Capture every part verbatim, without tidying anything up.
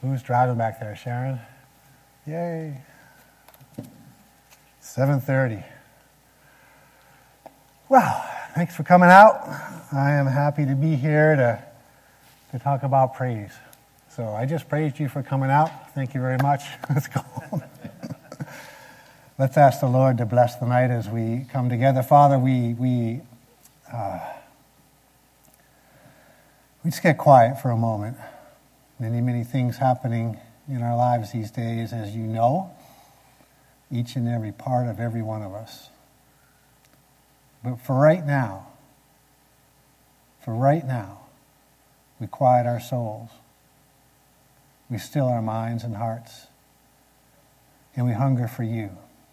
Who's driving back there, Sharon? Yay. seven thirty. Well, thanks for coming out. I am happy to be here to, to talk about praise. So I just praised you for coming out. Thank you very much. Let's go home. Let's ask the Lord to bless the night as we come together. Father, we we uh, we just get quiet for a moment. Many, many things happening in our lives these days, as you know, each and every part of every one of us. But for right now, for right now, we quiet our souls. We still our minds and hearts. And we hunger for you.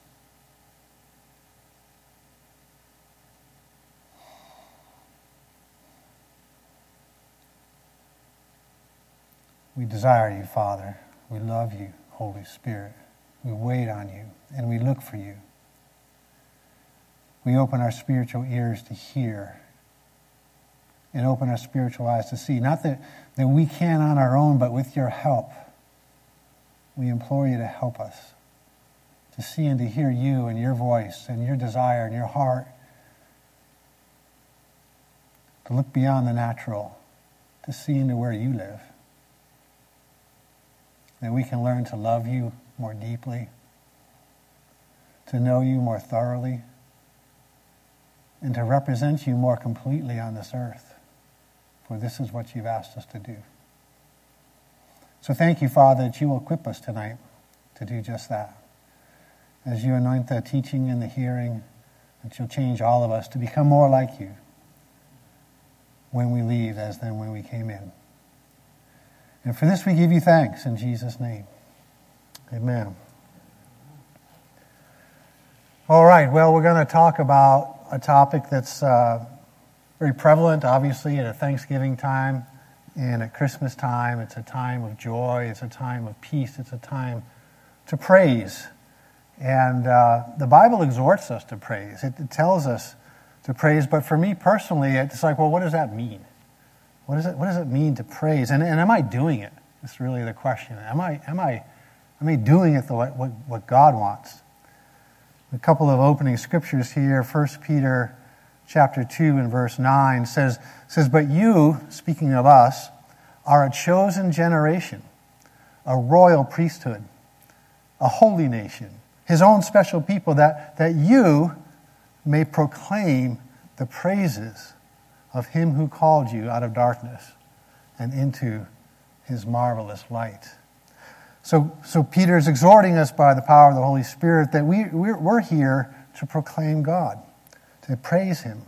We desire you, Father. We love you, Holy Spirit. We wait on you, and we look for you. We open our spiritual ears to hear and open our spiritual eyes to see. Not that, that we can on our own, but with your help. We implore you to help us to see and to hear you and your voice and your desire and your heart. To look beyond the natural, to see into where you live. That we can learn to love you more deeply, to know you more thoroughly, and to represent you more completely on this earth. For this is what you've asked us to do. So thank you, Father, that you will equip us tonight to do just that. As you anoint the teaching and the hearing, that you'll change all of us to become more like you when we leave as than when we came in. And for this we give you thanks in Jesus' name. Amen. All right, well, we're going to talk about a topic that's uh, very prevalent, obviously, at a Thanksgiving time and at Christmas time. It's a time of joy. It's a time of peace. It's a time to praise. And uh, the Bible exhorts us to praise. It, it tells us to praise. But for me personally, it's like, well, what does that mean? What does it What does it mean to praise? And, and am I doing it? That's really the question. Am I Am I Am I doing it the way, what what God wants? A couple of opening scriptures here. First Peter chapter two and verse nine says says, "But you, speaking of us, are a chosen generation, a royal priesthood, a holy nation, His own special people, that that you may proclaim the praises of Him who called you out of darkness and into His marvelous light." So, so Peter is exhorting us by the power of the Holy Spirit that we, we're, we're here to proclaim God, to praise Him,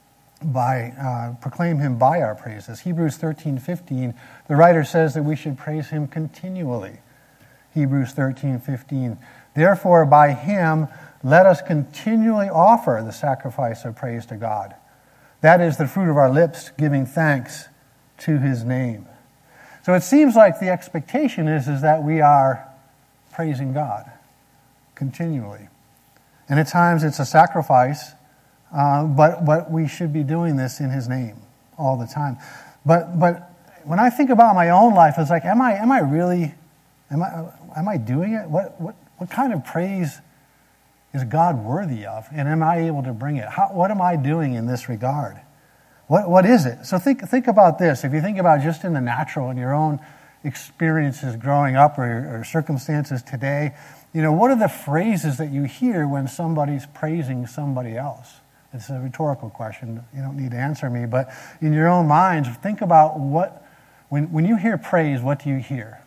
by uh, proclaim Him by our praises. Hebrews thirteen fifteen, the writer says that we should praise Him continually. Hebrews thirteen fifteen, "Therefore by Him let us continually offer the sacrifice of praise to God. That is the fruit of our lips, giving thanks to His name." So it seems like the expectation is, is that we are praising God continually. And at times it's a sacrifice, uh, but, but we should be doing this in His name all the time. But but when I think about my own life, it's like, am I am I really, am I am I doing it? What what what kind of praise is God worthy of? And am I able to bring it? How, what am I doing in this regard? What What is it? So think think about this. If you think about just in the natural, in your own experiences growing up or, or circumstances today, you know, what are the phrases that you hear when somebody's praising somebody else? It's a rhetorical question. You don't need to answer me. But in your own minds, think about what, when, when you hear praise, what do you hear?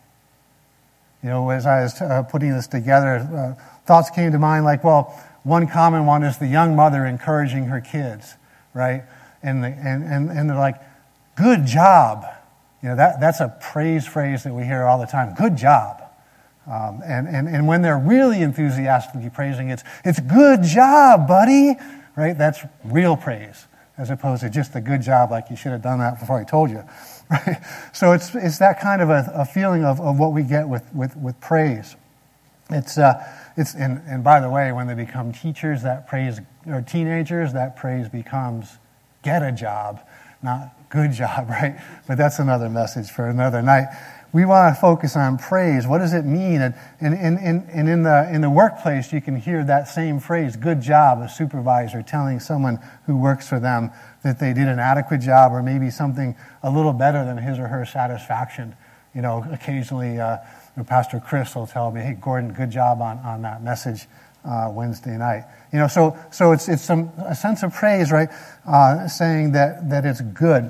You know, as I was uh, putting this together, uh, thoughts came to mind like, well, one common one is the young mother encouraging her kids, right? And, the, and, and, and they're like, "Good job." You know, that, that's a praise phrase that we hear all the time. Good job. Um, and, and, and when they're really enthusiastically praising, it's, it's good job, buddy. Right? That's real praise, as opposed to just a good job, like you should have done that before I told you. Right? So it's it's that kind of a, a feeling of, of what we get with, with, with praise. It's uh, it's and, and by the way, when they become teachers, that praise, or teenagers, that praise becomes get a job, not good job, right? But that's another message for another night. we want to focus on praise. What does it mean? And, and, and, and in, the, in the workplace, you can hear that same phrase, good job, a supervisor telling someone who works for them that they did an adequate job or maybe something a little better than his or her satisfaction. You know, occasionally uh, Pastor Chris will tell me, hey, Gordon, good job on, on that message uh, Wednesday night. You know, so so it's it's some a sense of praise, right? Uh, saying that, that it's good.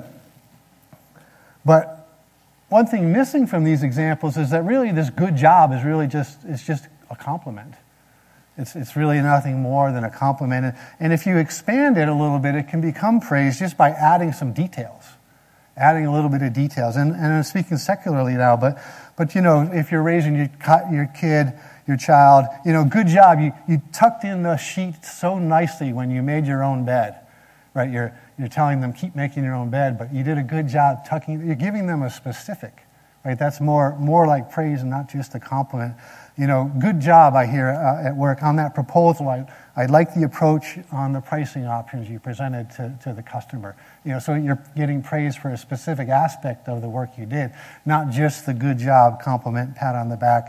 But one thing missing from these examples is that really this good job is really just it's just a compliment. It's it's really nothing more than a compliment. And, and if you expand it a little bit, it can become praise just by adding some details, adding a little bit of details. And, and I'm speaking secularly now, but but you know, if you're raising your your kid, your child, you know, good job. You you tucked in the sheet so nicely when you made your own bed, right? You're You're telling them, keep making your own bed, but you did a good job tucking. You're giving them a specific, right? That's more more like praise and not just a compliment. You know, good job, I hear uh, at work. On that proposal, I, I like the approach on the pricing options you presented to, to the customer. You know, so you're getting praise for a specific aspect of the work you did, not just the good job, compliment, pat on the back.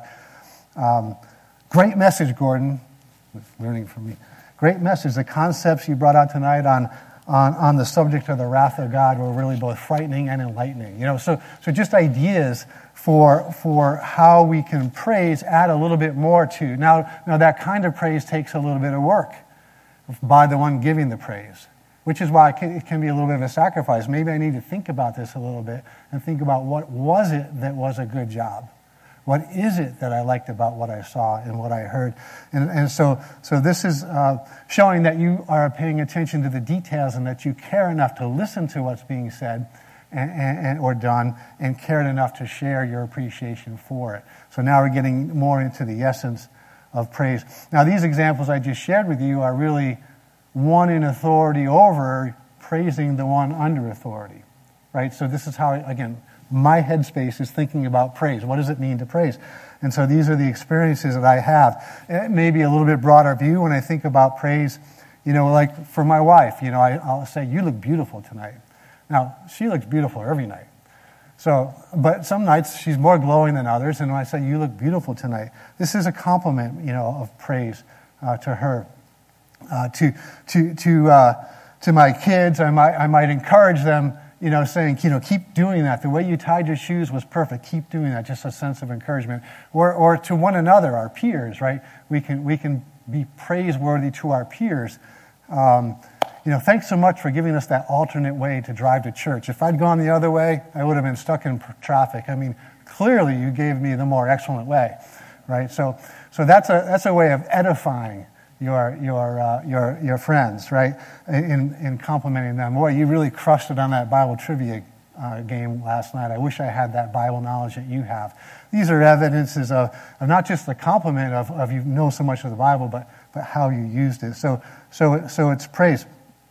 Um, great message, Gordon. Learning from me. Great message. The concepts you brought out tonight on On, on the subject of the wrath of God were really both frightening and enlightening. You know, so so just ideas for for how we can praise, add a little bit more to. Now, now that kind of praise takes a little bit of work by the one giving the praise, which is why it can, it can be a little bit of a sacrifice. Maybe I need to think about this a little bit and think about what was it that was a good job. What is it that I liked about what I saw and what I heard? And, and so so this is uh, showing that you are paying attention to the details and that you care enough to listen to what's being said and, and, or done and cared enough to share your appreciation for it. So now we're getting more into the essence of praise. Now these examples I just shared with you are really one in authority over praising the one under authority, right? So this is how, again, my headspace is thinking about praise. What does it mean to praise? And so these are the experiences that I have. It may be a little bit broader view when I think about praise. You know, like for my wife, you know, I, I'll say, you look beautiful tonight. Now, she looks beautiful every night. So, but some nights she's more glowing than others. And when I say, you look beautiful tonight, this is a compliment, you know, of praise uh, to her. Uh, to to to uh, to my kids, I might I might encourage them, you know, saying, you know, keep doing that. The way you tied your shoes was perfect. Keep doing that. Just a sense of encouragement. Or, or to one another, our peers, right? We can we can be praiseworthy to our peers. Um, you know, thanks so much for giving us that alternate way to drive to church. If I'd gone the other way, I would have been stuck in traffic. I mean, clearly you gave me the more excellent way, right? So, so that's a that's a way of edifying your your uh, your your friends, right? In in complimenting them. Boy, you really crushed it on that Bible trivia uh, game last night. I wish I had that Bible knowledge that you have. These are evidences of, of not just the compliment of, of you know so much of the Bible, but but how you used it. So so so it's praise.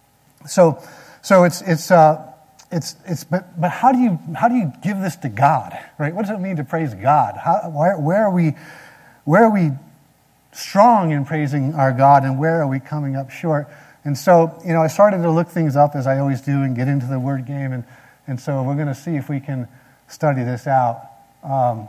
So so it's it's uh, it's it's but but how do you how do you give this to God, right? What does it mean to praise God? How where where are we where are we strong in praising our God, and where are we coming up short? And so, you know, I started to look things up as I always do and get into the word game, and, and so we're going to see if we can study this out. Um,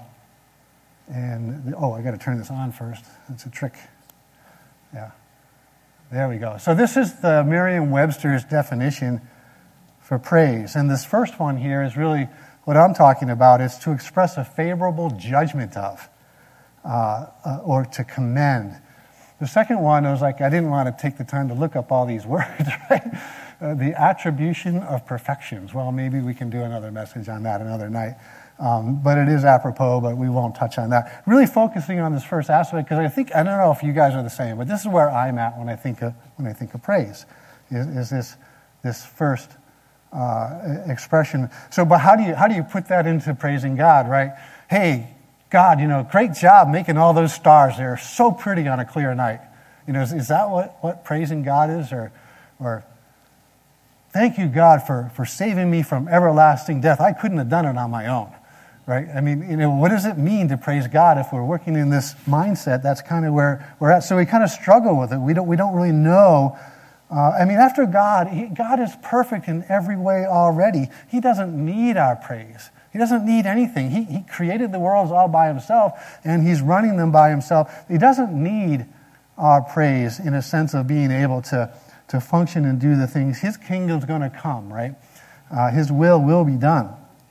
and, oh, I got to turn this on first. That's a trick. Yeah. There we go. So this is the Merriam-Webster's definition for praise. And this first one here is really what I'm talking about, is to express a favorable judgment of. Uh, uh, or to commend. The second one, I was like, I didn't want to take the time to look up all these words, right? Uh, the attribution of perfections. Well, maybe we can do another message on that another night. Um, but it is apropos, but we won't touch on that. Really focusing on this first aspect, because I think, I don't know if you guys are the same, but this is where I'm at when I think of, when I think of praise, is, is this, this first uh, expression. So, but how do you, how do you put that into praising God, right? Hey, God, you know, great job making all those stars. They're so pretty on a clear night. You know, is, is that what, what praising God is? Or, or thank you, God, for, for saving me from everlasting death. I couldn't have done it on my own, right? I mean, you know, what does it mean to praise God if we're working in this mindset? That's kind of where we're at. So we kind of struggle with it. We don't, we don't really know. Uh, I mean, after God, he, God is perfect in every way already. He doesn't need our praise. He doesn't need anything. He, he created the worlds all by himself, and he's running them by himself. He doesn't need our praise in a sense of being able to, to function and do the things. His kingdom's going to come, right? Uh, his will will be done.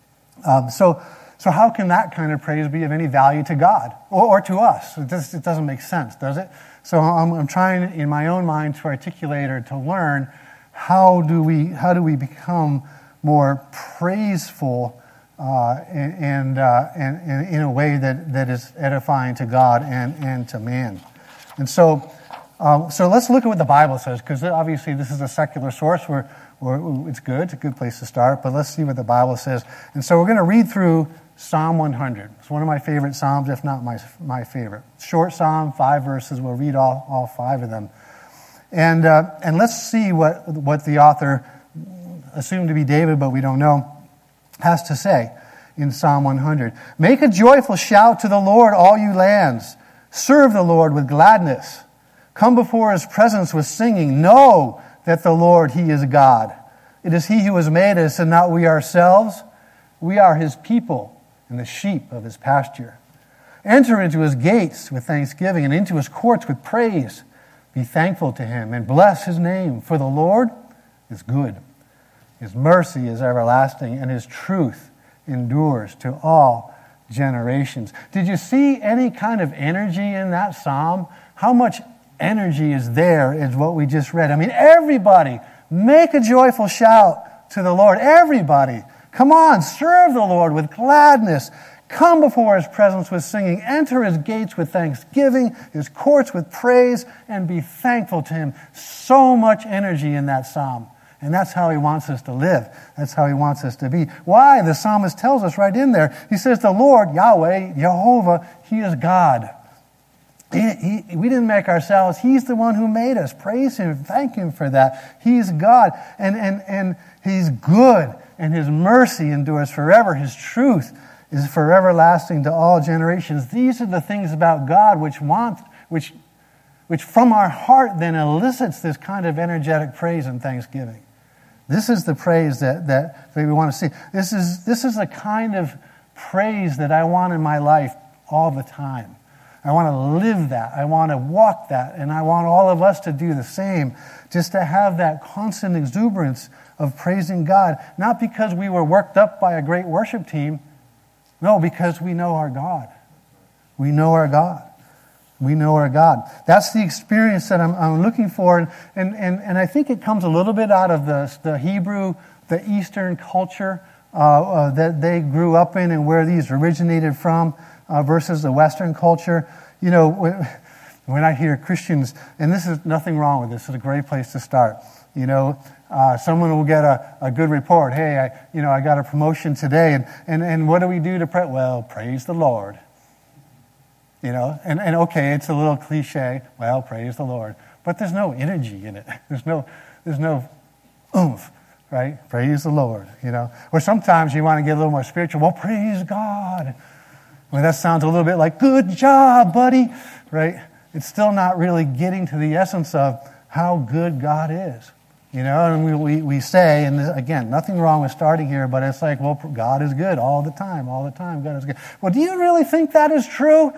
Um, so, so how can that kind of praise be of any value to God or, or to us? It, just, it doesn't make sense, does it? So I'm, I'm trying in my own mind to articulate or to learn how do we how do we become more praiseful uh, and and, uh, and and in a way that, that is edifying to God and, and to man. And so um, so let's look at what the Bible says, because obviously this is a secular source where, where it's good, it's a good place to start, but let's see what the Bible says. And so we're going to read through Psalm one hundred. It's one of my favorite psalms, if not my my favorite. Short psalm, five verses. We'll read all, all five of them. And uh, and let's see what, what the author, assumed to be David, but we don't know, has to say in Psalm one hundred. Make a joyful shout to the Lord, all you lands. Serve the Lord with gladness. Come before his presence with singing. Know that the Lord, he is God. It is he who has made us and not we ourselves. We are his people and the sheep of his pasture. Enter into his gates with thanksgiving and into his courts with praise. Be thankful to him and bless his name, for the Lord is good. His mercy is everlasting, and his truth endures to all generations. Did you see any kind of energy in that psalm? How much energy is there is what we just read. I mean, everybody, make a joyful shout to the Lord. Everybody, come on, serve the Lord with gladness. Come before his presence with singing. Enter his gates with thanksgiving, his courts with praise, and be thankful to him. So much energy in that psalm. And that's how he wants us to live. That's how he wants us to be. Why? The psalmist tells us right in there. He says, the Lord, Yahweh, Jehovah, he is God. He, he, we didn't make ourselves. He's the one who made us. Praise him. Thank him for that. He's God. And, and, and he's good. And his mercy endures forever. His truth is forever lasting to all generations. These are the things about God which want, which, which from our heart then elicits this kind of energetic praise and thanksgiving. This is the praise that, that, that we want to see. This is, this is the kind of praise that I want in my life all the time. I want to live that. I want to walk that. And I want all of us to do the same. Just to have that constant exuberance of praising God. Not because we were worked up by a great worship team. No, because we know our God. We know our God. We know our God. That's the experience that I'm, I'm looking for. And, and, and, and I think it comes a little bit out of the, the Hebrew, the Eastern culture uh, uh, that they grew up in and where these originated from uh, versus the Western culture. You know, when, when I hear Christians, and this is nothing wrong with this, it's a great place to start. You know, uh, someone will get a, a good report. Hey, I, you know, I got a promotion today, and, and, and what do we do to pray? Well, praise the Lord. You know, and, and okay, it's a little cliche. Well, praise the Lord, but there's no energy in it. There's no, there's no oomph, right? Praise the Lord. You know, or sometimes you want to get a little more spiritual. Well, praise God. Well, that sounds a little bit like good job, buddy, right? It's still not really getting to the essence of how good God is. You know, and we, we, we say, and again, nothing wrong with starting here, but it's like, well, God is good all the time, all the time, God is good. Well, do you really think that is true?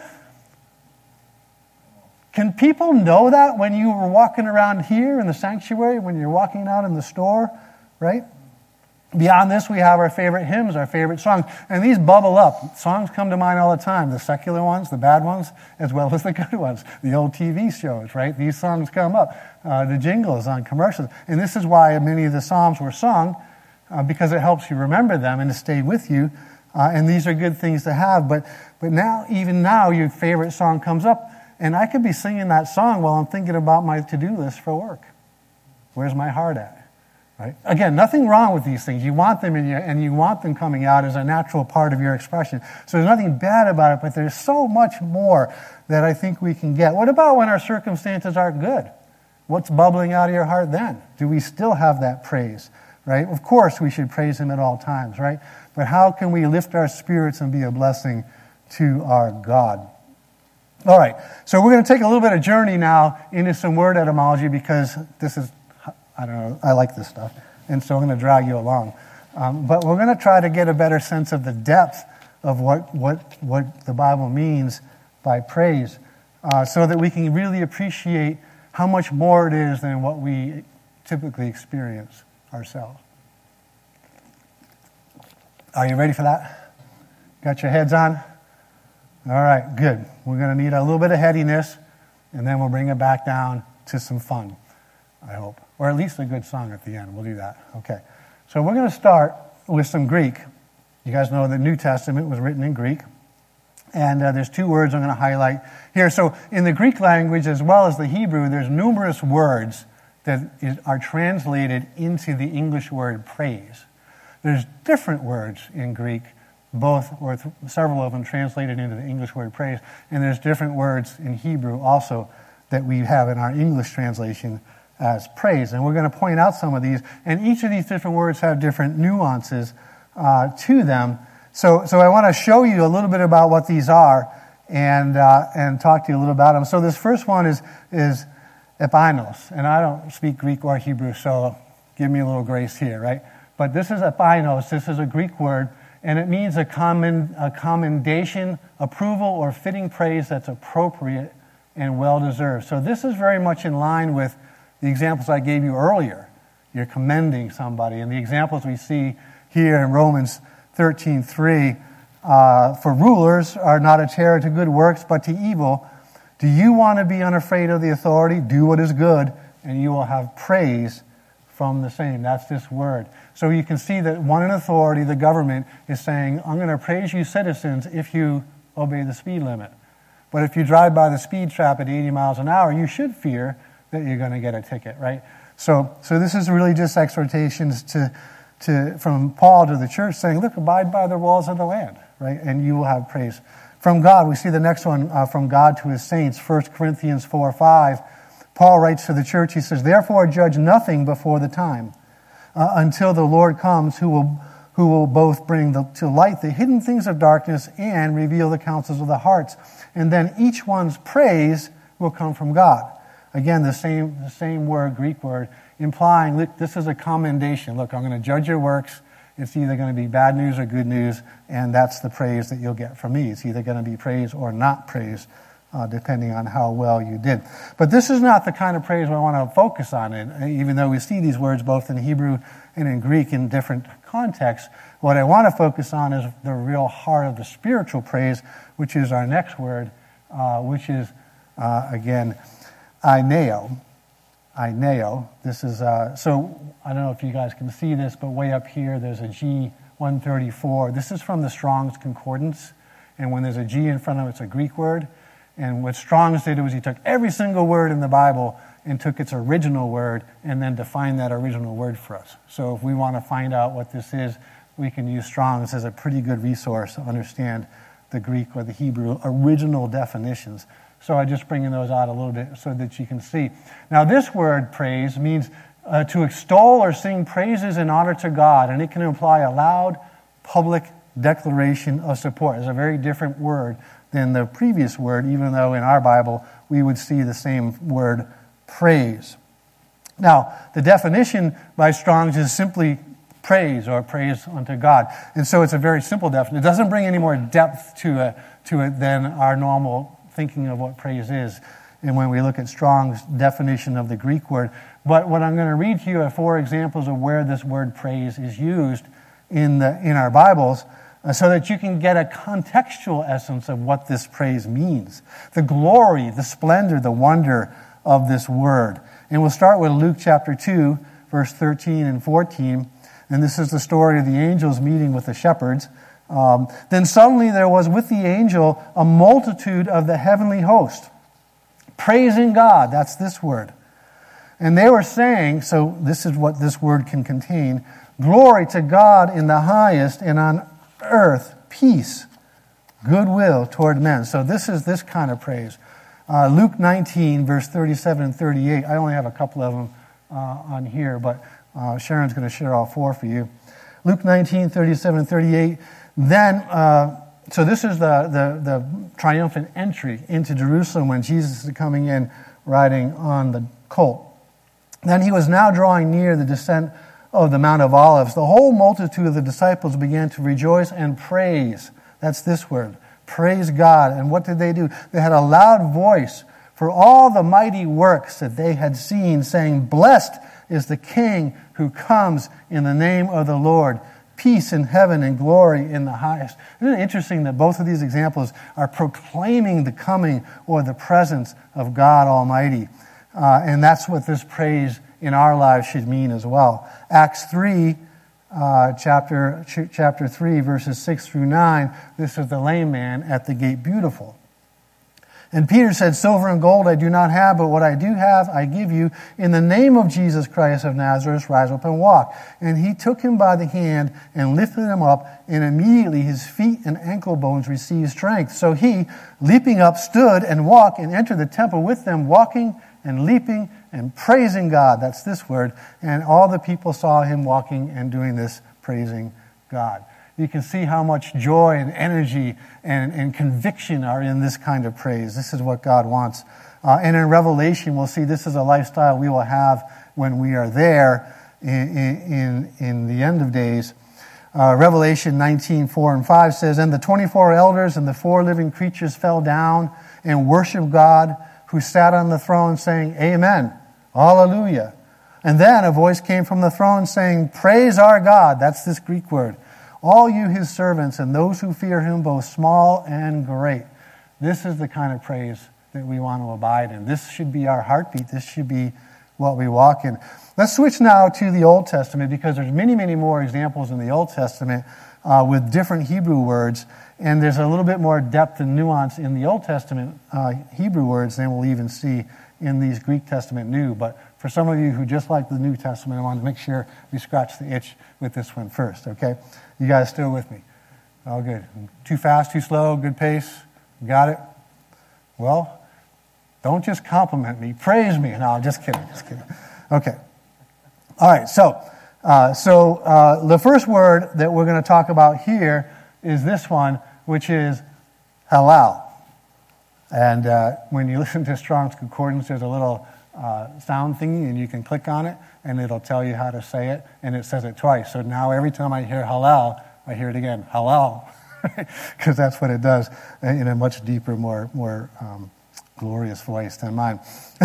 Can people know that when you were walking around here in the sanctuary, when you're walking out in the store, right? Beyond this, we have our favorite hymns, our favorite songs, and these bubble up. Songs come to mind all the time, the secular ones, the bad ones, as well as the good ones, the old T V shows, right? These songs come up, uh, the jingles on commercials, and this is why many of the Psalms were sung, uh, because it helps you remember them and to stay with you, uh, and these are good things to have, but, but now, even now, your favorite song comes up, and I could be singing that song while I'm thinking about my to-do list for work. Where's my heart at? Right? Again, nothing wrong with these things. You want them in your, and you want them coming out as a natural part of your expression. So there's nothing bad about it, but there's so much more that I think we can get. What about when our circumstances aren't good? What's bubbling out of your heart then? Do we still have that praise? Right? Of course we should praise him at all times, right? But how can we lift our spirits and be a blessing to our God? All right, so we're going to take a little bit of journey now into some word etymology because this is, I don't know, I like this stuff. And so I'm going to drag you along. Um, but we're going to try to get a better sense of the depth of what, what, what the Bible means by praise, uh, so that we can really appreciate how much more it is than what we typically experience ourselves. Are you ready for that? Got your heads on? All right, good. We're going to need a little bit of headiness, and then we'll bring it back down to some fun, I hope. Or at least a good song at the end. We'll do that. Okay. So we're going to start with some Greek. You guys know the New Testament was written in Greek. And uh, there's two words I'm going to highlight here. So in the Greek language as well as the Hebrew, there's numerous words that is, are translated into the English word praise. There's different words in Greek, both or th- several of them translated into the English word praise, and there's different words in Hebrew also that we have in our English translation as praise. And we're going to point out some of these, and each of these different words have different nuances uh, to them. So, so I want to show you a little bit about what these are, and uh, and talk to you a little about them. So this first one is is epinos, and I don't speak Greek or Hebrew, so give me a little grace here, right? But this is epinos. This is a Greek word, and it means a commend, a commendation, approval, or fitting praise that's appropriate and well-deserved. So this is very much in line with the examples I gave you earlier. You're commending somebody, and the examples we see here in Romans thirteen three, uh, for rulers are not a terror to good works, but to evil. Do you want to be unafraid of the authority? Do what is good, and you will have praise from the same. That's this word. So you can see that one in authority, the government, is saying, I'm going to praise you citizens if you obey the speed limit. But if you drive by the speed trap at eighty miles an hour, you should fear that you're going to get a ticket, right? So, so this is really just exhortations to To, from Paul to the church saying, look, abide by the laws of the land, right? And you will have praise. From God, we see the next one, uh, from God to his saints, First Corinthians four five. Paul writes to the church, he says, therefore judge nothing before the time, uh, until the Lord comes, who will who will both bring the, to light the hidden things of darkness and reveal the counsels of the hearts. And then each one's praise will come from God. Again, the same the same word, Greek word, implying, look, this is a commendation. Look, I'm going to judge your works. It's either going to be bad news or good news, and that's the praise that you'll get from me. It's either going to be praise or not praise, uh, depending on how well you did. But this is not the kind of praise I want to focus on, it, even though we see these words both in Hebrew and in Greek in different contexts. What I want to focus on is the real heart of the spiritual praise, which is our next word, uh, which is, uh, again, aineo. Aineo. This is, uh, so I don't know if you guys can see this, but way up here there's a G one thirty-four. This is from the Strong's Concordance, and when there's a G in front of it, it's a Greek word. And what Strong's did was he took every single word in the Bible and took its original word and then defined that original word for us. So if we want to find out what this is, we can use Strong's as a pretty good resource to understand the Greek or the Hebrew original definitions. So I'm just bringing those out a little bit so that you can see. Now this word, praise, means uh, to extol or sing praises in honor to God, and it can imply a loud, public declaration of support. It's a very different word than the previous word, even though in our Bible we would see the same word, praise. Now, the definition by Strong's is simply praise or praise unto God. And so it's a very simple definition. It doesn't bring any more depth to it, to it than our normal thinking of what praise is, and when we look at Strong's definition of the Greek word. But what I'm going to read to you are four examples of where this word praise is used in the in our Bibles, uh, so that you can get a contextual essence of what this praise means, the glory, the splendor, the wonder of this word. And we'll start with Luke chapter two, verse thirteen and fourteen, and this is the story of the angels meeting with the shepherds. Um, then suddenly there was with the angel a multitude of the heavenly host, praising God. That's this word. And they were saying, so this is what this word can contain, glory to God in the highest, and on earth peace, goodwill toward men. So this is this kind of praise. Uh, Luke nineteen, verse thirty-seven and thirty-eight. I only have a couple of them uh, on here, but uh, Sharon's going to share all four for you. Luke nineteen, thirty-seven and thirty-eight. Then, uh, so this is the, the, the triumphant entry into Jerusalem when Jesus is coming in riding on the colt. Then he was now drawing near the descent of the Mount of Olives, the whole multitude of the disciples began to rejoice and praise. That's this word. Praise God. And what did they do? They had a loud voice for all the mighty works that they had seen, saying, "Blessed is the King who comes in the name of the Lord. Peace in heaven and glory in the highest." Isn't it interesting that both of these examples are proclaiming the coming or the presence of God Almighty? Uh, and that's what this praise in our lives should mean as well. Acts three, uh, chapter, ch- chapter three, verses six through nine, this is the lame man at the gate beautiful. And Peter said, "Silver and gold I do not have, but what I do have I give you. In the name of Jesus Christ of Nazareth, rise up and walk." And he took him by the hand and lifted him up, and immediately his feet and ankle bones received strength. So he, leaping up, stood and walked and entered the temple with them, walking and leaping and praising God. That's this word. And all the people saw him walking and doing this, praising God. You can see how much joy and energy and, and conviction are in this kind of praise. This is what God wants. Uh, and in Revelation, we'll see this is a lifestyle we will have when we are there in, in, in the end of days. Uh, Revelation nineteen, four and five says, "And the twenty-four elders and the four living creatures fell down and worshiped God who sat on the throne, saying, Amen, Hallelujah. And then a voice came from the throne saying, Praise our God." That's this Greek word. "All you his servants and those who fear him, both small and great." This is the kind of praise that we want to abide in. This should be our heartbeat. This should be what we walk in. Let's switch now to the Old Testament, because there's many, many more examples in the Old Testament uh, with different Hebrew words, and there's a little bit more depth and nuance in the Old Testament uh, Hebrew words than we'll even see in these Greek Testament New. But for some of you who just like the New Testament, I want to make sure we scratch the itch with this one first, okay? You guys still with me? All good. Too fast, too slow, good pace? Got it? Well, don't just compliment me. Praise me. No, I'm just kidding. Just kidding. Okay. All right. So, uh, so uh, the first word that we're going to talk about here is this one, which is halal. And uh, when you listen to Strong's Concordance, there's a little uh, sound thingy, and you can click on it, and it'll tell you how to say it, and it says it twice. So now every time I hear halal, I hear it again, halal, because that's what it does in a much deeper, more more um, glorious voice than mine.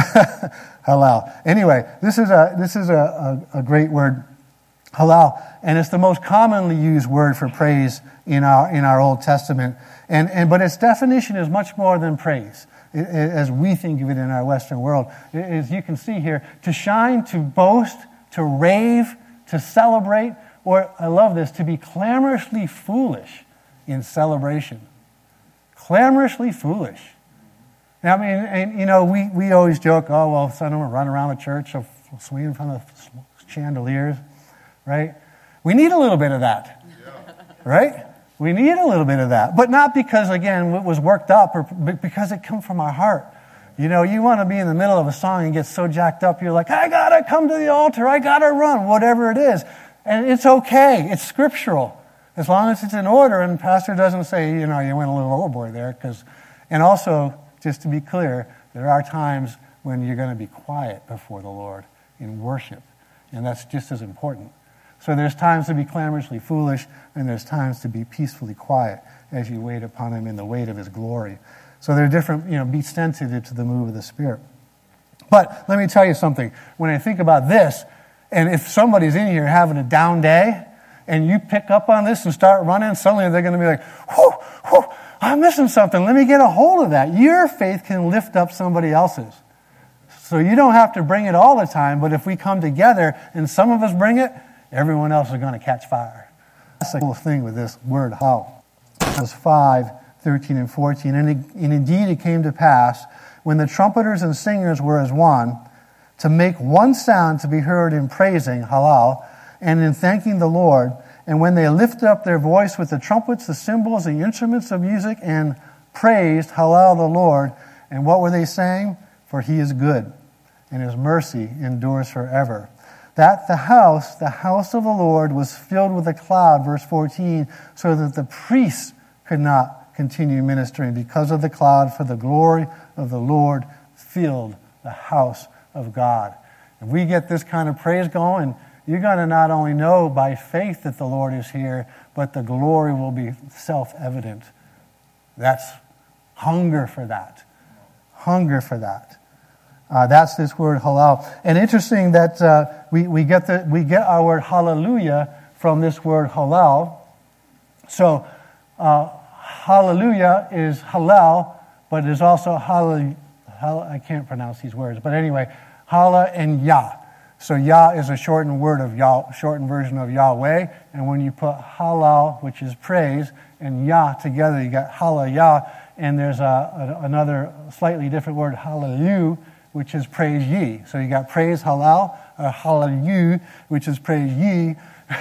Halal. Anyway, this is a this is a, a, a great word, halal, and it's the most commonly used word for praise in our in our Old Testament. And and but its definition is much more than praise, it, it, as we think of it in our Western world. It, as you can see here, to shine, to boast, to rave, to celebrate, or I love this, to be clamorously foolish in celebration. Clamorously foolish. Now, I mean, and, you know, we, we always joke, oh, well, some of them run around the church, so swing in front of chandeliers, right? We need a little bit of that, yeah. Right? We need a little bit of that, but not because, again, it was worked up, or because it comes from our heart. You know, you want to be in the middle of a song and get so jacked up, you're like, I got to come to the altar, I got to run, whatever it is. And it's okay, it's scriptural, as long as it's in order, and the pastor doesn't say, you know, you went a little overboard there, because, and also, just to be clear, there are times when you're going to be quiet before the Lord in worship, and that's just as important. So there's times to be clamorously foolish, and there's times to be peacefully quiet as you wait upon him in the weight of his glory. So they're different, you know, be sensitive to the move of the Spirit. But let me tell you something. When I think about this, and if somebody's in here having a down day, and you pick up on this and start running, suddenly they're going to be like, whoo, whoo, I'm missing something. Let me get a hold of that. Your faith can lift up somebody else's. So you don't have to bring it all the time, but if we come together and some of us bring it, everyone else is going to catch fire. That's the cool thing with this word, how. It was five, thirteen, and fourteen. And, it, and indeed it came to pass, when the trumpeters and singers were as one, to make one sound to be heard in praising, halal, and in thanking the Lord. And when they lifted up their voice with the trumpets, the cymbals, the instruments of music, and praised, halal, the Lord. And what were they saying? For he is good, and his mercy endures forever. That the house, the house of the Lord, was filled with a cloud, verse fourteen, so that the priests could not continue ministering because of the cloud, for the glory of the Lord filled the house of God. If we get this kind of praise going, you're going to not only know by faith that the Lord is here, but the glory will be self-evident. That's hunger for that. Hunger for that. Uh, that's this word halal. And interesting that uh, we, we, get the, we get our word hallelujah from this word halal. So uh, hallelujah is halal, but it is also halal. Hall, I can't pronounce these words, but anyway, Hala and Yah. So Yah is a shortened word of Yah, shortened version of Yahweh, and when you put halal, which is praise, and Yah together, you got Hala Yah, and there's a, a, another slightly different word, hallelu, which is praise ye. So you got praise halal, or hallelu, which is praise ye.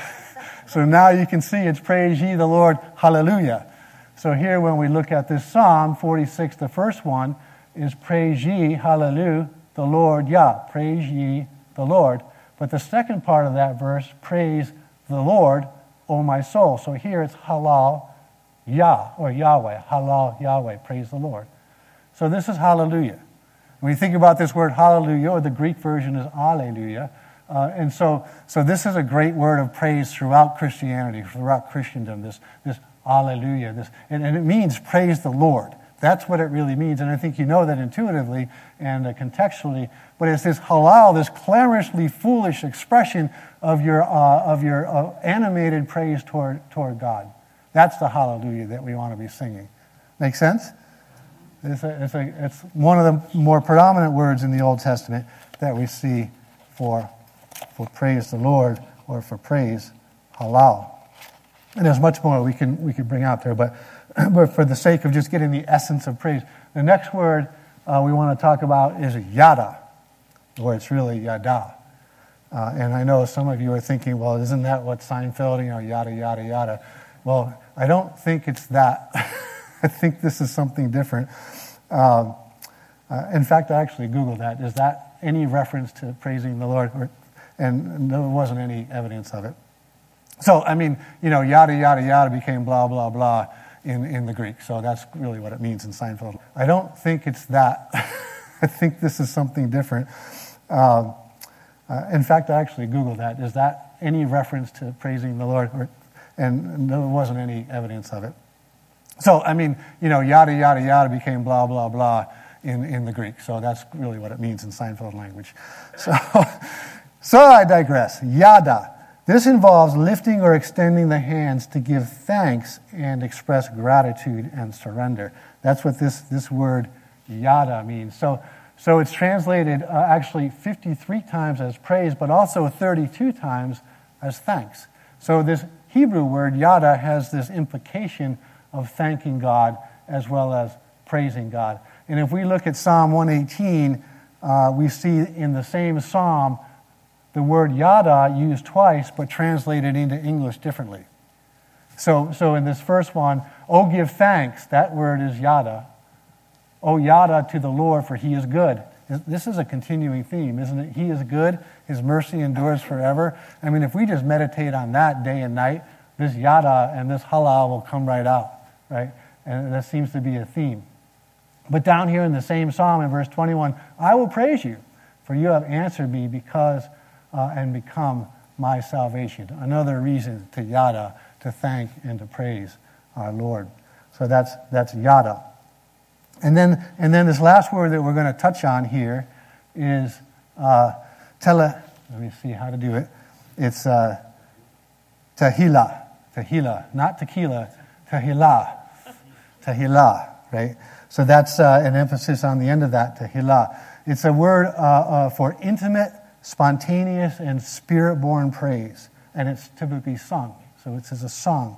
So now you can see it's praise ye the Lord, hallelujah. So here when we look at this Psalm forty-six, the first one, is praise ye, hallelujah, the Lord Yah. Praise ye the Lord. But the second part of that verse, praise the Lord, O my soul. So here it's halal Yah, or Yahweh. Halal Yahweh, praise the Lord. So this is hallelujah. When you think about this word hallelujah, or the Greek version is alleluia, uh, and so so this is a great word of praise throughout Christianity, throughout Christendom, this, this alleluia, this, and, and it means praise the Lord. That's what it really means, and I think you know that intuitively and uh, contextually. But it's this halal, this clamorously foolish expression of your uh, of your uh, animated praise toward toward God. That's the hallelujah that we want to be singing. Make sense? It's, a, it's, a, it's one of the more predominant words in the Old Testament that we see for for praise the Lord, or for praise halal. And there's much more we can we can bring out there, but. But for the sake of just getting the essence of praise, the next word uh, we want to talk about is yada, or it's really yada. Uh, and I know some of you are thinking, well, isn't that what Seinfeld, you know, yada, yada, yada. Well, I don't think it's that. I think this is something different. Um, uh, in fact, I actually Googled that. Is that any reference to praising the Lord? Or, and there wasn't any evidence of it. So, I mean, you know, yada, yada, yada became blah, blah, blah. In, in the Greek. So that's really what it means in Seinfeld. I don't think it's that. I think this is something different. Um, uh, in fact, I actually Googled that. Is that any reference to praising the Lord? Or, and there wasn't any evidence of it. So, I mean, you know, yada, yada, yada became blah, blah, blah in, in the Greek. So that's really what it means in Seinfeld language. So, so I digress. Yada. This involves lifting or extending the hands to give thanks and express gratitude and surrender. That's what this, this word yada means. So, so it's translated uh, actually fifty-three times as praise, but also thirty-two times as thanks. So this Hebrew word yada has this implication of thanking God as well as praising God. And if we look at Psalm one eighteen, uh, we see in the same psalm the word yada used twice, but translated into English differently. So, so in this first one, oh, give thanks, that word is yada. Oh, yada to the Lord, for he is good. This is a continuing theme, isn't it? He is good, his mercy endures forever. I mean, if we just meditate on that day and night, this yada and this halal will come right out, right? And that seems to be a theme. But down here in the same psalm in verse twenty-one, I will praise you, for you have answered me because Uh, and become my salvation. Another reason to yada, to thank and to praise our Lord. So that's that's yada. And then and then this last word that we're going to touch on here is uh, tele. Let me see how to do it. It's uh, tehillah, tehillah, not tequila, tehillah, tehillah. Right. So that's uh, an emphasis on the end of that, tehillah. It's a word uh, uh, for intimate, spontaneous and spirit-born praise, and it's typically sung. So it's as a song,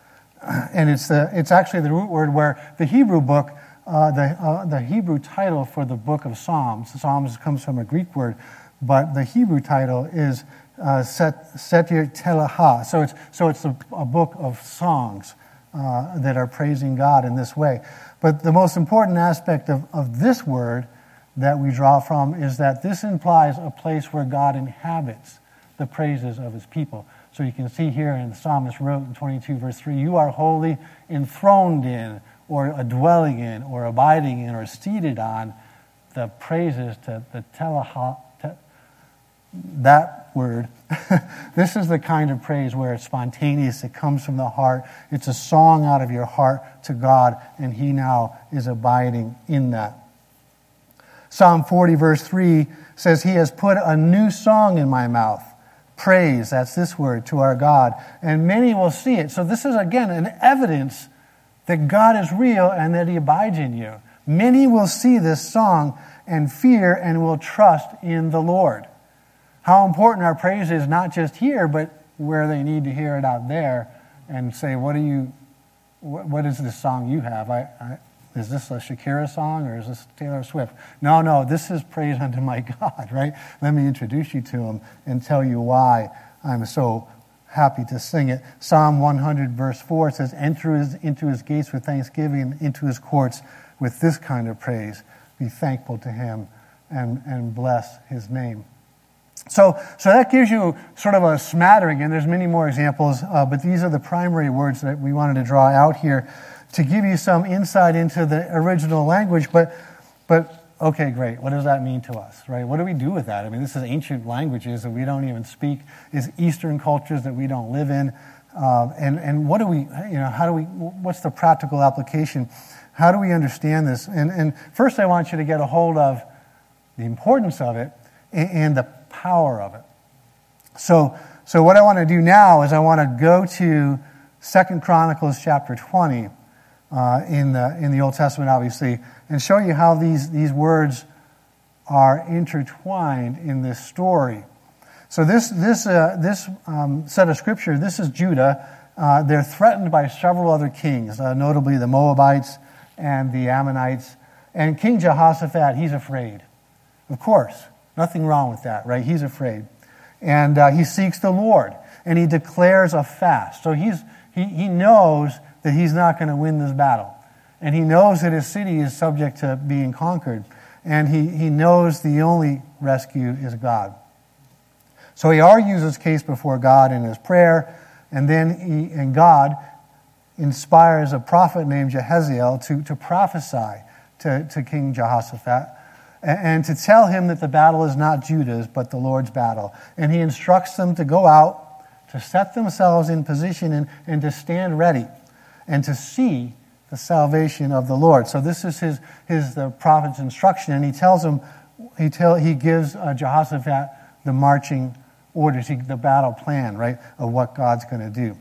and it's the it's actually the root word where the Hebrew book, uh, the uh, the Hebrew title for the book of Psalms. Psalms comes from a Greek word, but the Hebrew title is uh, Set Setir Telahah. So it's so it's a, a book of songs uh, that are praising God in this way. But the most important aspect of, of this word that we draw from is that this implies a place where God inhabits the praises of his people. So you can see here in the psalmist wrote in twenty-two verse three, you are holy, enthroned in, or a dwelling in, or abiding in, or seated on the praises to the telahah, te, that word. This is the kind of praise where it's spontaneous, it comes from the heart. It's a song out of your heart to God, and he now is abiding in that. Psalm forty, verse three says, he has put a new song in my mouth. Praise, that's this word, to our God. And many will see it. So this is, again, an evidence that God is real and that he abides in you. Many will see this song and fear and will trust in the Lord. How important our praise is, not just here, but where they need to hear it out there and say, what do you, what, what is this song you have? I, I, is this a Shakira song or is this Taylor Swift? No, no, this is praise unto my God, right? Let me introduce you to him and tell you why I'm so happy to sing it. Psalm one hundred, verse four says, enter his, into his gates with thanksgiving, into his courts with this kind of praise. Be thankful to him and, and bless his name. So, so that gives you sort of a smattering, and there's many more examples, uh, but these are the primary words that we wanted to draw out here to give you some insight into the original language. But, but okay, great. What does that mean to us, right? What do we do with that? I mean, this is ancient languages that we don't even speak. It's Eastern cultures that we don't live in. Uh, and, and what do we, you know, how do we, what's the practical application? How do we understand this? And, and first I want you to get a hold of the importance of it and, and the power of it. So, so what I want to do now is I want to go to Second Chronicles chapter twenty uh, in the in the Old Testament, obviously, and show you how these these words are intertwined in this story. So this this uh, this um, set of scripture, this is Judah. Uh, they're threatened by several other kings, uh, notably the Moabites and the Ammonites. And King Jehoshaphat, he's afraid. Of course. Nothing wrong with that, right? He's afraid. And uh, he seeks the Lord. And he declares a fast. So he's he, he knows that he's not going to win this battle. And he knows that his city is subject to being conquered. And he, he knows the only rescue is God. So he argues his case before God in his prayer. And then he, and God inspires a prophet named Jehaziel to, to prophesy to, to King Jehoshaphat, and to tell him that the battle is not Judah's, but the Lord's battle. And he instructs them to go out, to set themselves in position and, and to stand ready, and to see the salvation of the Lord. So this is his, his the prophet's instruction, and he tells him, he tell he gives uh, Jehoshaphat the marching orders, he, the battle plan, right, of what God's going to do.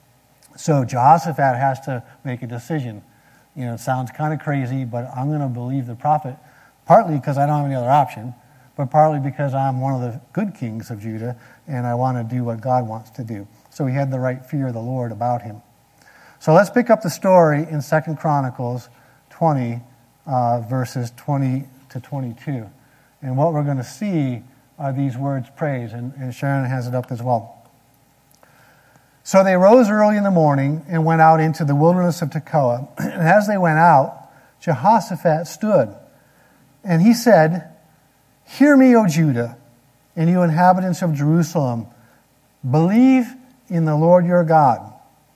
So Jehoshaphat has to make a decision. You know, it sounds kind of crazy, but I'm going to believe the prophet. Partly because I don't have any other option, but partly because I'm one of the good kings of Judah, and I want to do what God wants to do. So he had the right fear of the Lord about him. So let's pick up the story in Second Chronicles twenty, uh, verses twenty to twenty-two. And what we're going to see are these words, praise, and, and Sharon has it up as well. So they rose early in the morning and went out into the wilderness of Tekoa. And as they went out, Jehoshaphat stood. And he said, hear me, O Judah, and you inhabitants of Jerusalem. Believe in the Lord your God,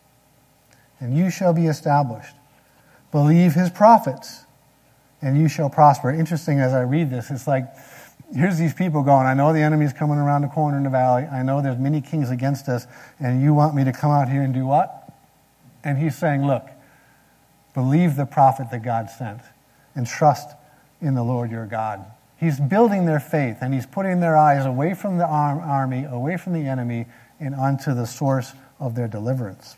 and you shall be established. Believe his prophets, and you shall prosper. Interesting as I read this, it's like, here's these people going, I know the enemy's coming around the corner in the valley. I know there's many kings against us, and you want me to come out here and do what? And he's saying, look, believe the prophet that God sent, and trust in the Lord your God. He's building their faith, and he's putting their eyes away from the army, away from the enemy, and onto the source of their deliverance.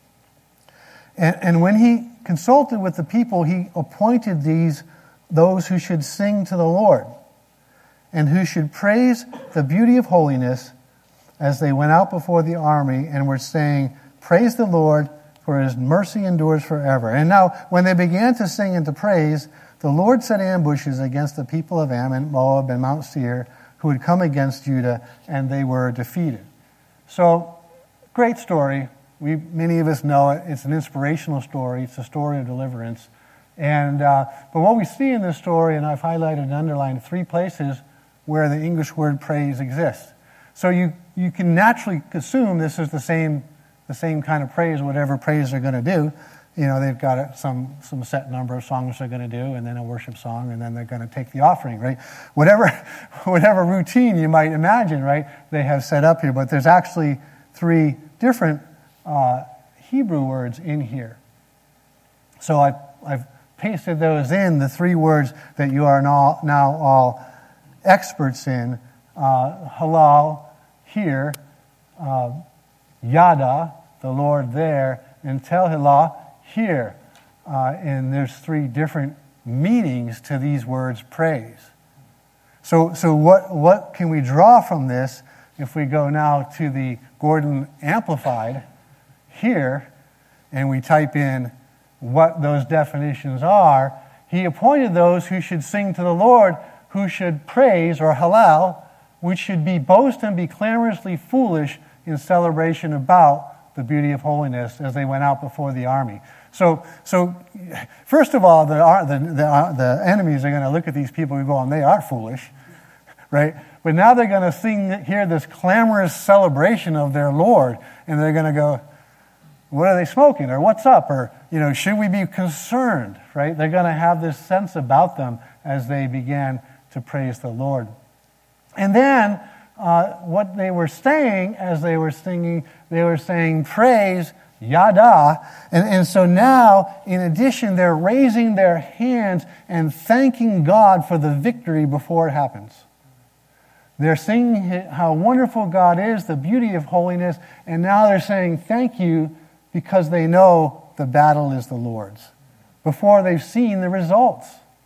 And, and when he consulted with the people, he appointed these, those who should sing to the Lord, and who should praise the beauty of holiness as they went out before the army and were saying, praise the Lord, for his mercy endures forever. And now, when they began to sing and to praise, the Lord set ambushes against the people of Ammon, Moab, and Mount Seir, who had come against Judah, and they were defeated. So, great story. We many of us know it. It's an inspirational story. It's a story of deliverance. And uh, but what we see in this story, and I've highlighted and underlined three places where the English word praise exists. So you you can naturally assume this is the same the same kind of praise, whatever praise they're going to do. you know, they've got a, some some set number of songs they're going to do, and then a worship song, and then they're going to take the offering, right? Whatever, whatever routine you might imagine, right? They have set up here, but there's actually three different uh, Hebrew words in here. So I, I've pasted those in, the three words that you are now, now all experts in. Uh, halal, here, uh, yada, the Lord there, and telhilah, here. Uh, and there's three different meanings to these words, praise. So, so what, what can we draw from this if we go now to the Gordon Amplified here, and we type in what those definitions are? He appointed those who should sing to the Lord, who should praise, or halal, which should be boast and be clamorously foolish in celebration about the beauty of holiness as they went out before the army. So, so first of all, the, the, the, the enemies are going to look at these people and go, and they are foolish, right? But now they're going to sing, hear this clamorous celebration of their Lord, and they're going to go, what are they smoking? Or what's up? Or, you know, should we be concerned, right? They're going to have this sense about them as they began to praise the Lord. And then, uh, what they were saying as they were singing, they were saying, praise, yada. And, and so now, in addition, they're raising their hands and thanking God for the victory before it happens. They're singing how wonderful God is, the beauty of holiness, and now they're saying thank you because they know the battle is the Lord's, before they've seen the results.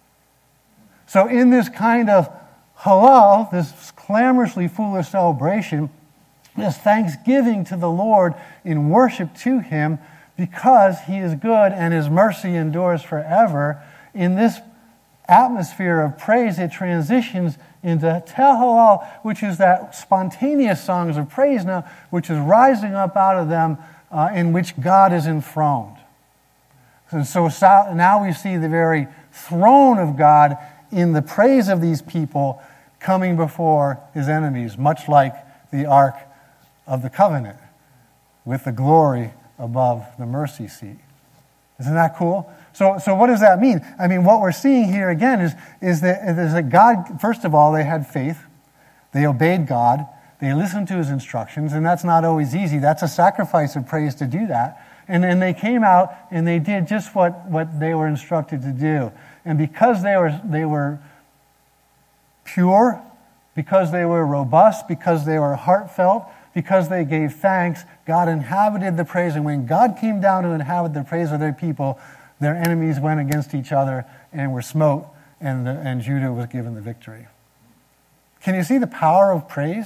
So in this kind of halal, this clamorously foolish celebration, this thanksgiving to the Lord in worship to Him because He is good and His mercy endures forever, in this atmosphere of praise, it transitions into Tehillah, which is that spontaneous songs of praise now, which is rising up out of them, uh, in which God is enthroned. And so now we see the very throne of God in the praise of these people coming before His enemies, much like the Ark of the Covenant, with the glory above the mercy seat. Isn't that cool? So, so what does that mean? I mean, what we're seeing here again is, is, that, is that God, first of all, they had faith. They obeyed God. They listened to His instructions, and that's not always easy. That's a sacrifice of praise to do that. And then they came out and they did just what, what they were instructed to do. And because they were, they were pure, because they were robust, because they were heartfelt, because they gave thanks, God inhabited the praise. And when God came down to inhabit the praise of their people, their enemies went against each other and were smote, and, the, and Judah was given the victory. Can you see the power of praise?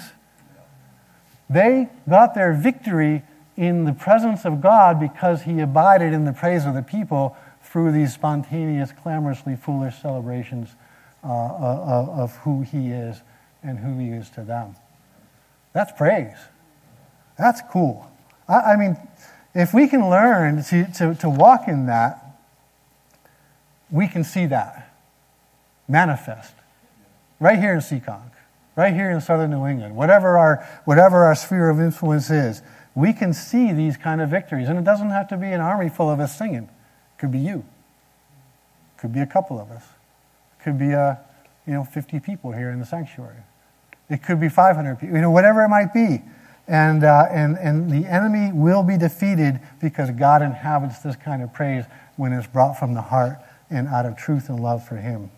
They got their victory in the presence of God because He abided in the praise of the people through these spontaneous, clamorously foolish celebrations uh, of, of who He is and who He is to them. That's praise. That's cool. I, I mean, if we can learn to, to, to walk in that, we can see that manifest right here in Seekonk, right here in southern New England, whatever our, whatever our sphere of influence is, we can see these kind of victories. And it doesn't have to be an army full of us singing. It could be you. It could be a couple of us. It could be, uh, you know, fifty people here in the sanctuary. It could be five hundred people, you know, whatever it might be. And, uh, and, and the enemy will be defeated because God inhabits this kind of praise when it's brought from the heart and out of truth and love for Him.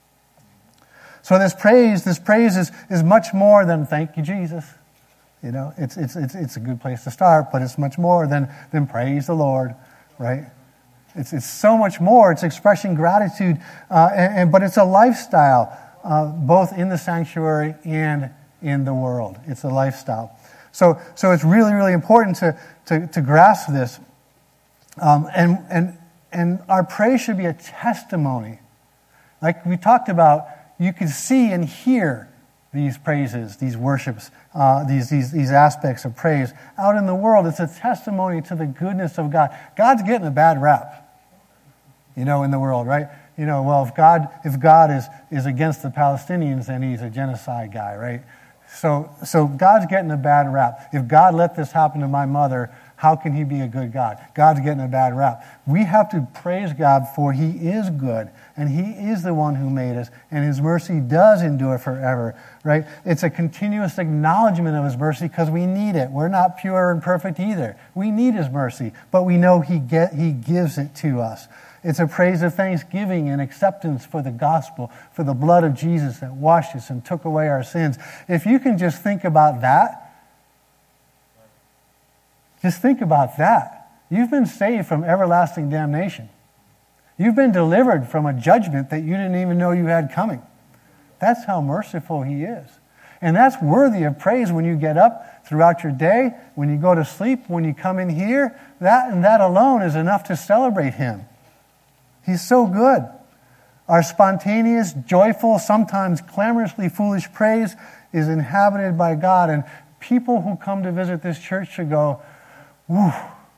So this praise, this praise is, is much more than thank you, Jesus. You know, it's, it's, it's, it's a good place to start, but it's much more than, than praise the Lord, right? It's, it's so much more. It's expressing gratitude, uh, and, and, but it's a lifestyle, uh, both in the sanctuary and in the world. It's a lifestyle. So, so it's really, really important to, to, to grasp this. Um, and, and, and our praise should be a testimony. Like we talked about, you can see and hear these praises, these worships, uh, these, these, these aspects of praise. Out in the world, it's a testimony to the goodness of God. God's getting a bad rap, you know, in the world, right? You know, well, if God, if God is, is against the Palestinians, then He's a genocide guy, right? So, so God's getting a bad rap. If God let this happen to my mother, how can he be a good God? God's getting a bad rap. We have to praise God for he is good, and he is the one who made us, and his mercy does endure forever, right? It's a continuous acknowledgement of his mercy because we need it. We're not pure and perfect either. We need his mercy, but we know he get he gives it to us. It's a praise of thanksgiving and acceptance for the gospel, for the blood of Jesus that washed us and took away our sins. If you can just think about that, just think about that. You've been saved from everlasting damnation. You've been delivered from a judgment that you didn't even know you had coming. That's how merciful he is. And that's worthy of praise when you get up throughout your day, when you go to sleep, when you come in here. That and that alone is enough to celebrate him. He's so good. Our spontaneous, joyful, sometimes clamorously foolish praise is inhabited by God. And people who come to visit this church should go, whew,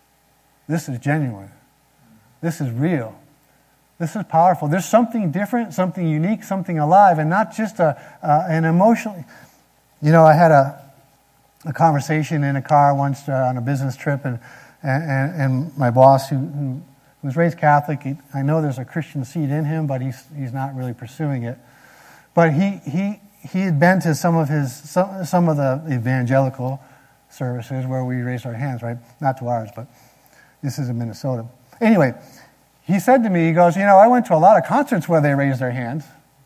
this is genuine. This is real. This is powerful. There's something different, something unique, something alive, and not just a uh, an emotional. You know, I had a a conversation in a car once uh, on a business trip, and and, and my boss, who, who was raised Catholic, he, I know there's a Christian seed in him, but he's he's not really pursuing it. But he he he had been to some of his some, some of the evangelical services where we raise our hands, right? Not to ours, but this is in Minnesota. Anyway, he said to me, he goes, you know, I went to a lot of concerts where they raised their hands,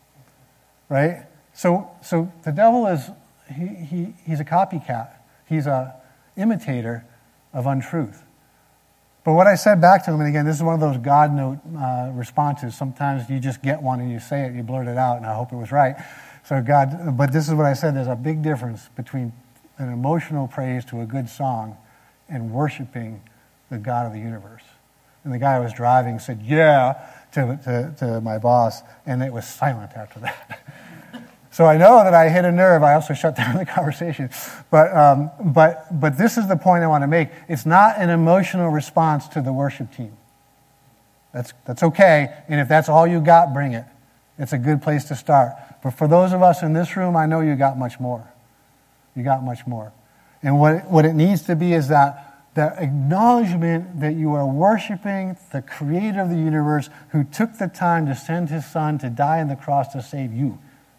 right? So so the devil is, he, he he's a copycat. He's a imitator of untruth. But what I said back to him, and again, this is one of those God note uh, responses. Sometimes you just get one and you say it, you blurt it out, and I hope it was right. So God, but this is what I said, there's a big difference between an emotional praise to a good song and worshiping the God of the universe. And the guy I was driving said, yeah, to, to, to my boss, and it was silent after that. So I know that I hit a nerve. I also shut down the conversation. But, um, but, but this is the point I want to make. It's not an emotional response to the worship team. That's, that's okay, and if that's all you got, bring it. It's a good place to start. But for those of us in this room, I know you got much more. You got much more. And what, what it needs to be is that the acknowledgement that you are worshiping the creator of the universe who took the time to send his son to die on the cross to save you.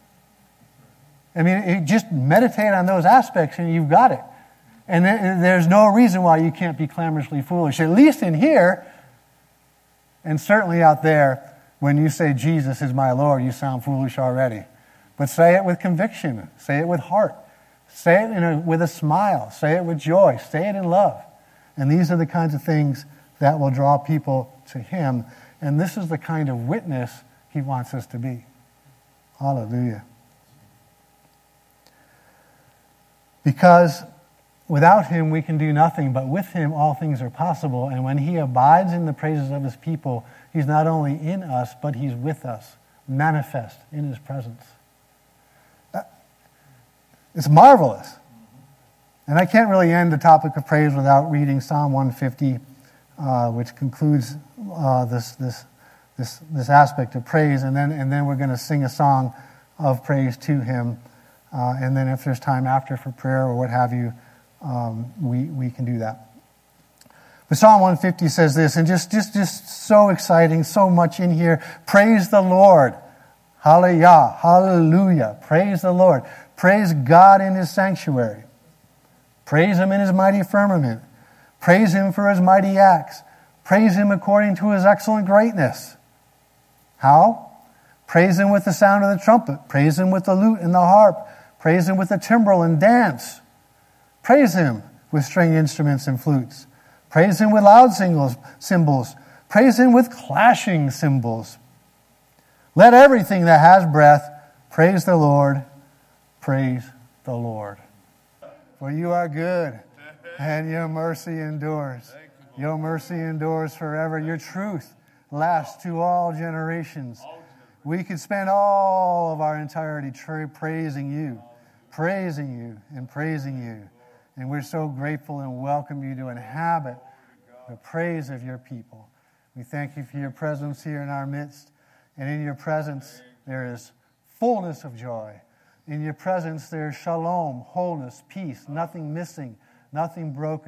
I mean, it, just meditate on those aspects and you've got it. And th- there's no reason why you can't be clamorously foolish. At least in here, and certainly out there, when you say Jesus is my Lord, you sound foolish already. But say it with conviction. Say it with heart. Say it in a, with a smile. Say it with joy. Say it in love. And these are the kinds of things that will draw people to him. And this is the kind of witness he wants us to be. Hallelujah. Because without him we can do nothing, but with him all things are possible. And when he abides in the praises of his people, he's not only in us, but he's with us, manifest in his presence. It's marvelous. And I can't really end the topic of praise without reading Psalm one fifty, uh, which concludes uh, this this this this aspect of praise. And then and then we're going to sing a song of praise to him. Uh, and then if there's time after for prayer or what have you, um, we we can do that. But Psalm one fifty says this, and just just just so exciting, so much in here. Praise the Lord. Hallelujah. Hallelujah. Praise the Lord. Praise God in his sanctuary. Praise him in his mighty firmament. Praise him for his mighty acts. Praise him according to his excellent greatness. How? Praise him with the sound of the trumpet. Praise him with the lute and the harp. Praise him with the timbrel and dance. Praise him with string instruments and flutes. Praise him with loud singles, cymbals. Praise him with clashing cymbals. Let everything that has breath praise the Lord. Praise the Lord. For you are good, and your mercy endures. Your mercy endures forever. Your truth lasts to all generations. We could spend all of our entirety tra- praising you, praising you, and praising you. And we're so grateful and welcome you to inhabit the praise of your people. We thank you for your presence here in our midst. And in your presence, there is fullness of joy. In your presence, there is shalom, wholeness, peace, nothing missing, nothing broken.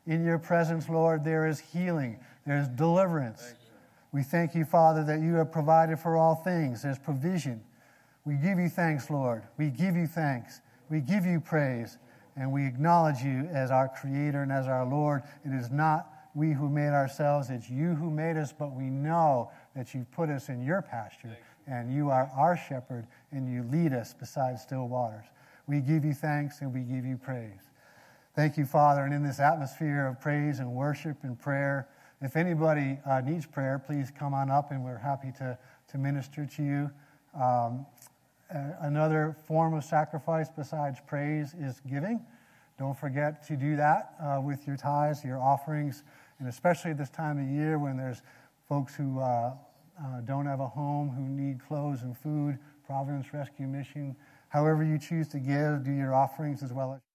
In your presence, Lord, there is healing. There is deliverance. We thank you, Father, that you have provided for all things. There's provision. We give you thanks, Lord. We give you thanks. We give you praise. And we acknowledge you as our Creator and as our Lord. It is not we who made ourselves. It's you who made us, but we know that you've put us in your pasture. And you are our shepherd, and you lead us beside still waters. We give you thanks and we give you praise. Thank you, Father. And in this atmosphere of praise and worship and prayer, if anybody uh, needs prayer, please come on up and we're happy to, to minister to you. Um, another form of sacrifice besides praise is giving. Don't forget to do that uh, with your tithes, your offerings, and especially this time of year when there's folks who uh, uh, don't have a home, who need clothes and food, Providence Rescue Mission. However you choose to give, do your offerings as well as